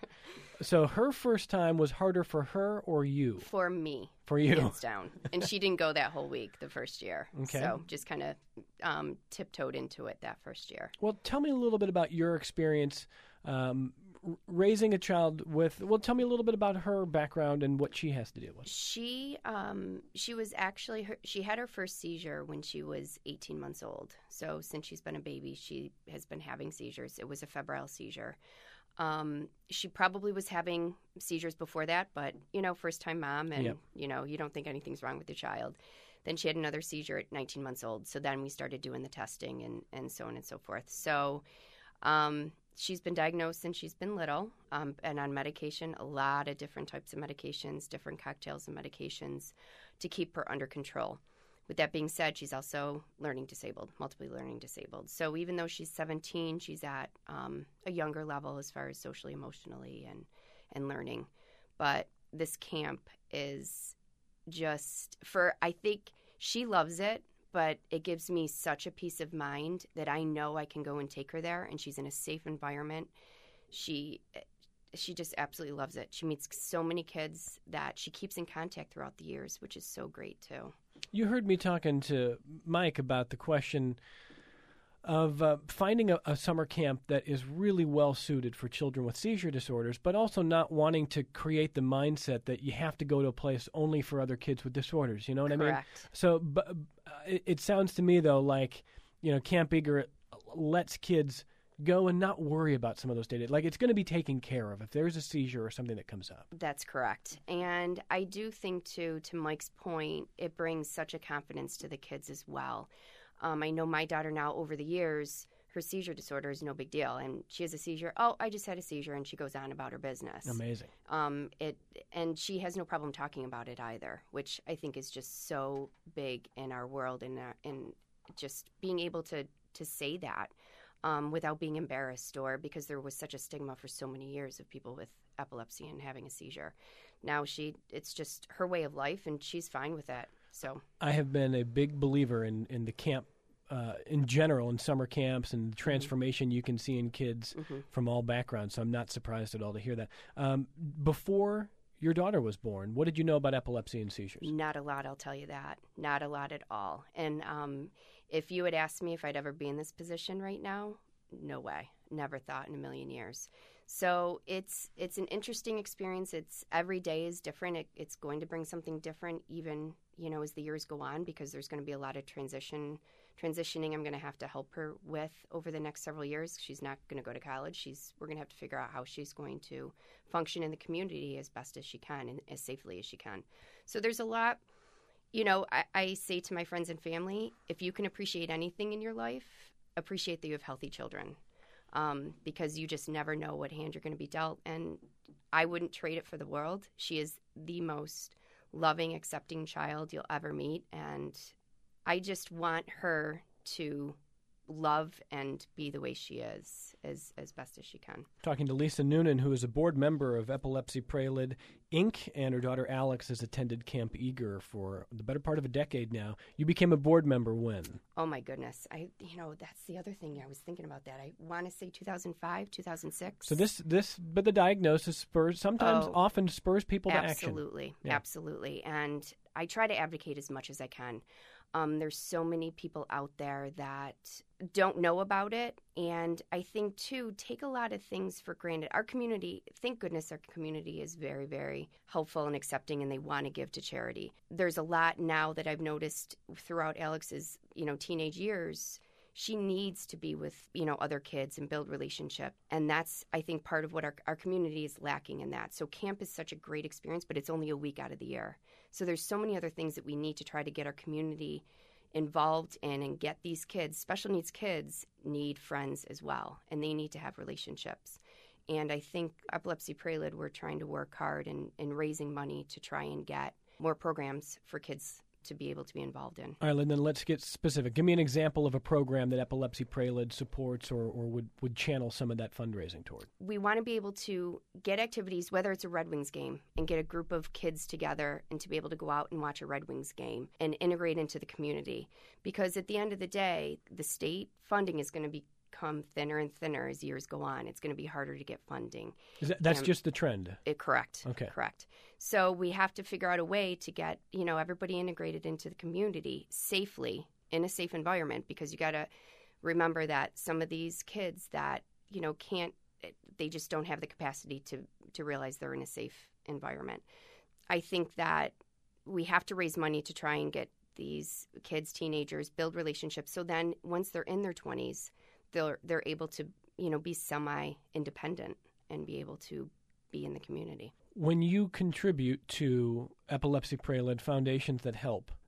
So her first time was harder for her or you? For me. For you. Hands down. And she didn't go that whole week the first year. Okay. So just kind of um, tiptoed into it that first year. Well, tell me a little bit about your experience um, r- raising a child with, well, tell me a little bit about her background and what she has to deal with. She um, she was actually, her, she had her first seizure when she was eighteen months old. So since she's been a baby, she has been having seizures. It was a febrile seizure. Um, she probably was having seizures before that, but, you know, first-time mom, and, yep. you know, you don't think anything's wrong with your child. Then she had another seizure at nineteen months old, so then we started doing the testing and, and so on and so forth. So Um, she's been diagnosed since she's been little, um, and on medication, a lot of different types of medications, different cocktails of medications to keep her under control. With that being said, she's also learning disabled, multiply learning disabled. So even though she's seventeen, she's at um, a younger level as far as socially, emotionally, and, and learning. But this camp is just for, I think she loves it, but it gives me such a peace of mind that I know I can go and take her there, and she's in a safe environment. She she just absolutely loves it. She meets so many kids that she keeps in contact throughout the years, which is so great too. You heard me talking to Mike about the question of uh, finding a, a summer camp that is really well suited for children with seizure disorders, but also not wanting to create the mindset that you have to go to a place only for other kids with disorders. You know what Correct. I mean? So b- uh, it, it sounds to me, though, like, you know, Camp Eager lets kids go and not worry about some of those data. Like, it's going to be taken care of if there's a seizure or something that comes up. That's correct. And I do think, too, to Mike's point, it brings such a confidence to the kids as well. Um, I know my daughter now, over the years, her seizure disorder is no big deal. And she has a seizure. Oh, I just had a seizure. And she goes on about her business. Amazing. Um, it and she has no problem talking about it either, which I think is just so big in our world, and in just being able to, to say that um, without being embarrassed, or because there was such a stigma for so many years of people with epilepsy and having a seizure. Now she, it's just her way of life, and she's fine with that. So I have been a big believer in, in the camp uh, in general, in summer camps, and the transformation mm-hmm. you can see in kids mm-hmm. from all backgrounds. So I'm not surprised at all to hear that. Um, before your daughter was born, what did you know about epilepsy and seizures? Not a lot, I'll tell you that. Not a lot at all. And um, if you had asked me if I'd ever be in this position right now, no way. Never thought in a million years. So it's it's an interesting experience. It's every day is different. It, it's going to bring something different, even you know as the years go on, because there's going to be a lot of transition transitioning. I'm going to have to help her with over the next several years. She's not going to go to college. She's we're going to have to figure out how she's going to function in the community as best as she can and as safely as she can. So there's a lot. You know, I, I say to my friends and family, if you can appreciate anything in your life, appreciate that you have healthy children. Um, because you just never know what hand you're going to be dealt. And I wouldn't trade it for the world. She is the most loving, accepting child you'll ever meet. And I just want her to love and be the way she is as, as best as she can. Talking to Lisa Noonan, who is a board member of Epilepsy Prelude, Incorporated, and her daughter Alex has attended Camp Eager for the better part of a decade now. You became a board member when? Oh, my goodness. I, you know, that's the other thing. I was thinking about that. I want to say two thousand five, two thousand six. So this, this, but the diagnosis spurs, sometimes oh, often spurs people to absolutely, action. Absolutely, yeah. absolutely. And I try to advocate as much as I can. Um, there's so many people out there that don't know about it. And I think, too, take a lot of things for granted. Our community, thank goodness our community is very, very helpful and accepting, and they want to give to charity. There's a lot now that I've noticed throughout Alex's, you know, teenage years. She needs to be with, you know, other kids and build relationship. And that's, I think, part of what our, our community is lacking in that. So camp is such a great experience, but it's only a week out of the year. So there's so many other things that we need to try to get our community involved in and get these kids, special needs kids, need friends as well. And they need to have relationships. And I think Epilepsy Prelude, we're trying to work hard in, in raising money to try and get more programs for kids to be able to be involved in. All right, then let's get specific. Give me an example of a program that Epilepsy Prelude supports or, or would, would channel some of that fundraising toward. We want to be able to get activities, whether it's a Red Wings game, and get a group of kids together and to be able to go out and watch a Red Wings game and integrate into the community. Because at the end of the day, the state funding is going to be become thinner and thinner as years go on. It's going to be harder to get funding. Is that, that's and just the trend? It, correct. Okay. Correct. So we have to figure out a way to get, you know, everybody integrated into the community safely in a safe environment, because you got to remember that some of these kids that, you know, can't, they just don't have the capacity to, to realize they're in a safe environment. I think that we have to raise money to try and get these kids, teenagers, build relationships. So then once they're in their twenties, they're they're able to, you know, be semi-independent and be able to be in the community. When you contribute to Epilepsy Prelude, foundations that help,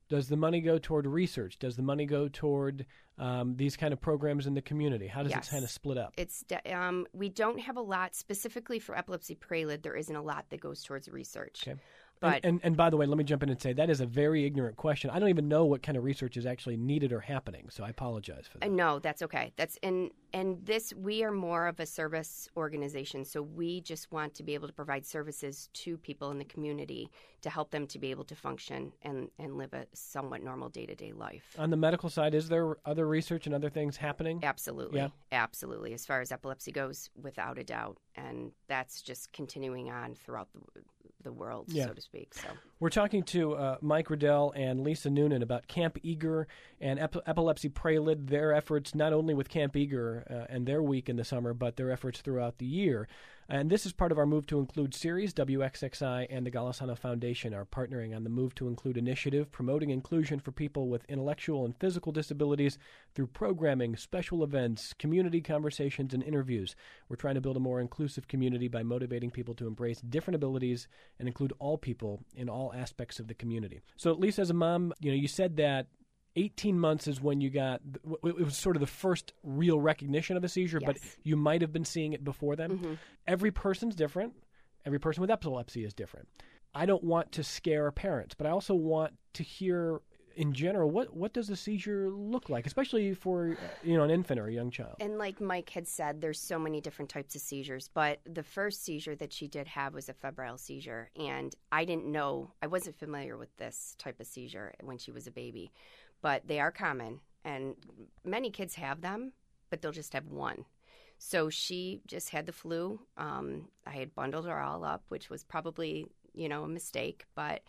Does the money go toward research? Does the money go toward um, these kind of programs in the community? How does Yes. it kind of split up? It's de- um, we don't have a lot specifically for epilepsy prelude. There isn't a lot that goes towards research. Okay. But and, and, and by the way, let me jump in and say that is a very ignorant question. I don't even know what kind of research is actually needed or happening, so I apologize for that. Uh, no, that's okay. That's and and this we are more of a service organization, so we just want to be able to provide services to people in the community to help them to be able to function and, and live a somewhat normal day-to-day life. On the medical side, is there other research and other things happening? Absolutely. Yeah. Absolutely. As far as epilepsy goes, without a doubt. And that's just continuing on throughout the the world, Yeah. so to speak. So We're talking to uh, Mike Riddell and Lisa Noonan about Camp Eager and Ep- Epilepsy Prelude, their efforts not only with Camp Eager uh, and their week in the summer, but their efforts throughout the year. And this is part of our Move to Include series. W X X I and the Golisano Foundation are partnering on the Move to Include initiative, promoting inclusion for people with intellectual and physical disabilities through programming, special events, community conversations, and interviews. We're trying to build a more inclusive community by motivating people to embrace different abilities and include all people in all aspects of the community. So, Lisa, as a mom, you know, you said that eighteen months is when you got, it was sort of the first real recognition of a seizure, but Yes. you might have been seeing it before then. Mhm. Every person's different. Every person with epilepsy is different. I don't want to scare parents, but I also want to hear, in general, what, what does a seizure look like, especially for, you know, an infant or a young child? And like Mike had said, there's so many different types of seizures, but the first seizure that she did have was a febrile seizure, and I didn't know, I wasn't familiar with this type of seizure when she was a baby, but they are common, and many kids have them, but they'll just have one. So she just had the flu. Um, I had bundled her all up, which was probably, you know, a mistake, but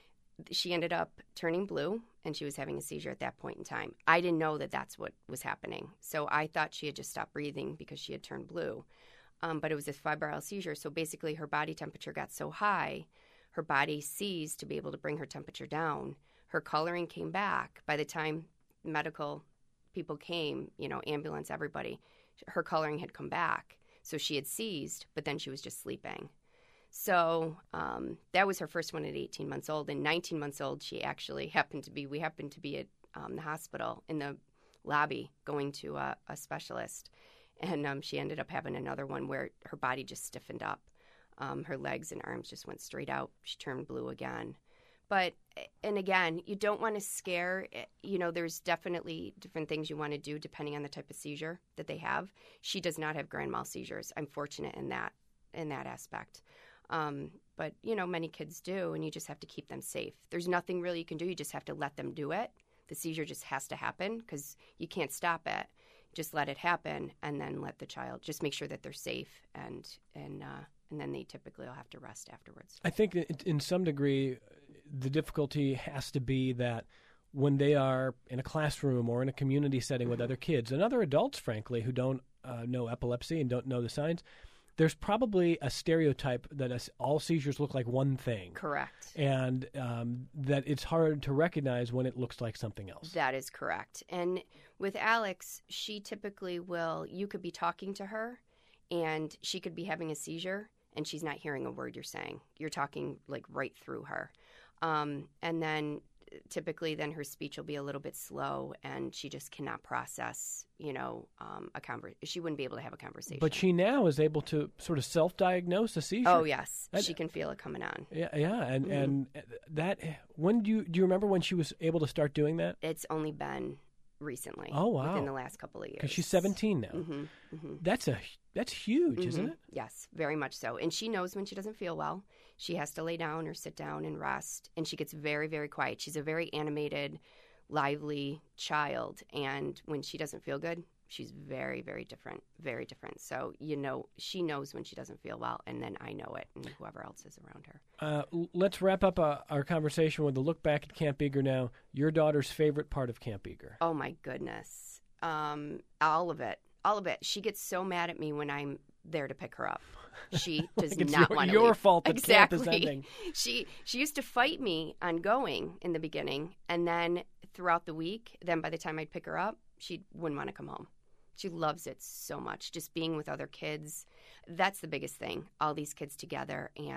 she ended up turning blue, and she was having a seizure at that point in time. I didn't know that that's what was happening. So I thought she had just stopped breathing because she had turned blue. Um, but it was a febrile seizure. So basically her body temperature got so high, her body seized to be able to bring her temperature down. Her coloring came back. By the time medical people came, you know, ambulance, everybody, her coloring had come back. So she had seized, but then she was just sleeping. So um, that was her first one at eighteen months old. And nineteen months old, she actually happened to be, we happened to be at um, the hospital in the lobby going to a, a specialist. And um, she ended up having another one where her body just stiffened up. Um, her legs and arms just went straight out. She turned blue again. But, and again, you don't want to scare, you know, there's definitely different things you want to do depending on the type of seizure that they have. She does not have grand mal seizures. I'm fortunate in that, in that aspect. Um, but, you know, many kids do, and you just have to keep them safe. There's nothing really you can do. You just have to let them do it. The seizure just has to happen because you can't stop it. Just let it happen, and then let the child, just make sure that they're safe, and, and, uh, and then they typically will have to rest afterwards. I think that in some degree, the difficulty has to be that when they are in a classroom or in a community setting with other kids and other adults, frankly, who don't uh, know epilepsy and don't know the signs, there's probably a stereotype that us- all seizures look like one thing. Correct. And um, that it's hard to recognize when it looks like something else. That is correct. And with Alex, she typically will, you could be talking to her and she could be having a seizure and she's not hearing a word you're saying. You're talking like right through her. Um, and then typically then her speech will be a little bit slow and she just cannot process, you know, um, a conver- she wouldn't be able to have a conversation. But she now is able to sort of self-diagnose a seizure. Oh, yes. That- she can feel it coming on. Yeah, yeah, and Mhm. and that. When do you do you remember when she was able to start doing that? It's only been recently. Oh, wow. Within the last couple of years. Because she's seventeen now. Mm-hmm, mm-hmm. That's a that's huge, isn't Mhm. it? Yes, very much so. And she knows when she doesn't feel well. She has to lay down or sit down and rest. And she gets very, very quiet. She's a very animated, lively child. And when she doesn't feel good, she's very, very different. Very different. So, you know, she knows when she doesn't feel well. And then I know it and whoever else is around her. Uh, l- let's wrap up uh, our conversation with a look back at Camp Eager now. Your daughter's favorite part of Camp Eager. Oh, my goodness. Um, all of it. All of it. She gets so mad at me when I'm there to pick her up. She does Like it's not your, want to your leave. fault that Exactly. camp is ending. She she used to fight me on going in the beginning, and then throughout the week, then by the time I'd pick her up, she wouldn't want to come home. She loves it so much, just being with other kids. That's the biggest thing, all these kids together and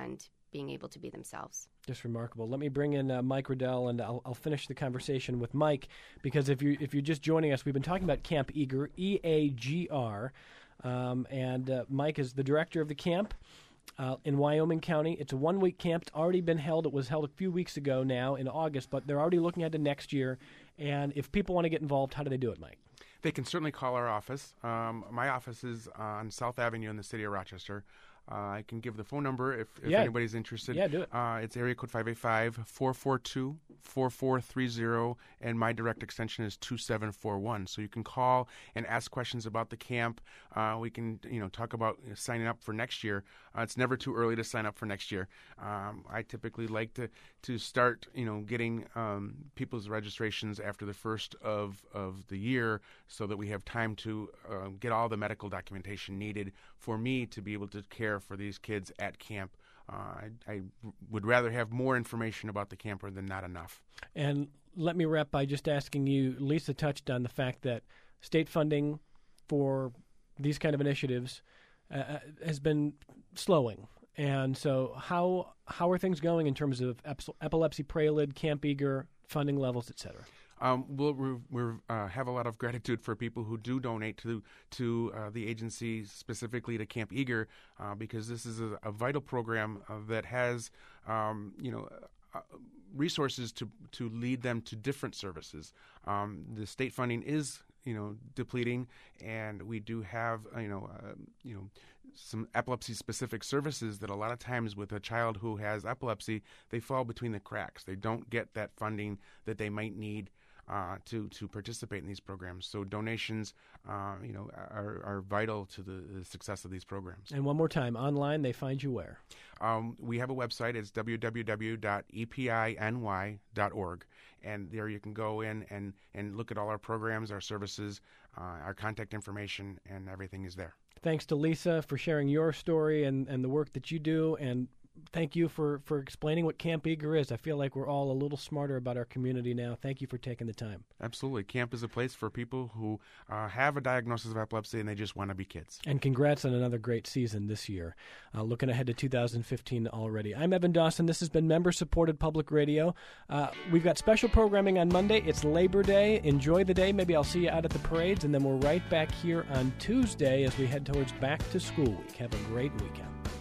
being able to be themselves. Just remarkable. Let me bring in uh, Mike Riddell, and I'll, I'll finish the conversation with Mike, because if you if you're just joining us, we've been talking about Camp Eager, E A G R, um, and uh, Mike is the director of the camp uh, in Wyoming County. It's a one-week camp. It's already been held. It was held a few weeks ago now in August, but they're already looking at the next year. And if people want to get involved, how do they do it, Mike? They can certainly call our office. Um, my office is on South Avenue in the city of Rochester. Uh, I can give the phone number if, if yeah. anybody's interested. Yeah, do it. Uh, it's area code five eight five, four four two, four four three zero, and my direct extension is two seven four one. So you can call and ask questions about the camp. Uh, we can, you know, talk about signing up for next year. Uh, it's never too early to sign up for next year. Um, I typically like to, to start, you know, getting um, people's registrations after the first of, of the year, so that we have time to uh, get all the medical documentation needed for me to be able to care for these kids at camp. Uh, I, I would rather have more information about the camper than not enough. And let me wrap by just asking you, Lisa touched on the fact that state funding for these kind of initiatives uh, has been slowing. And so how how are things going in terms of Epilepsy Prelude, Camp Eager, funding levels, et cetera? Um, we'll we we're, uh, have a lot of gratitude for people who do donate to to uh, the agency, specifically to Camp Eager, uh, because this is a, a vital program uh, that has um, you know uh, resources to to lead them to different services. Um, the state funding is you know depleting, and we do have uh, you know uh, you know. some epilepsy-specific services that a lot of times with a child who has epilepsy, they fall between the cracks. They don't get that funding that they might need uh, to to participate in these programs. So donations, uh, you know, are, are vital to the, the success of these programs. And one more time, online, they find you where? Um, we have a website. It's w w w dot e p i n y dot org, and there you can go in and, and look at all our programs, our services, uh, our contact information, and everything is there. Thanks to Lisa for sharing your story and, and the work that you do, and thank you for, for explaining what Camp Eager is. I feel like we're all a little smarter about our community now. Thank you for taking the time. Absolutely. Camp is a place for people who uh, have a diagnosis of epilepsy and they just want to be kids. And congrats on another great season this year. Uh, looking ahead to two thousand fifteen already. I'm Evan Dawson. This has been member-supported public radio. Uh, we've got special programming on Monday. It's Labor Day. Enjoy the day. Maybe I'll see you out at the parades, and then we're right back here on Tuesday as we head towards back-to-school week. Have a great weekend.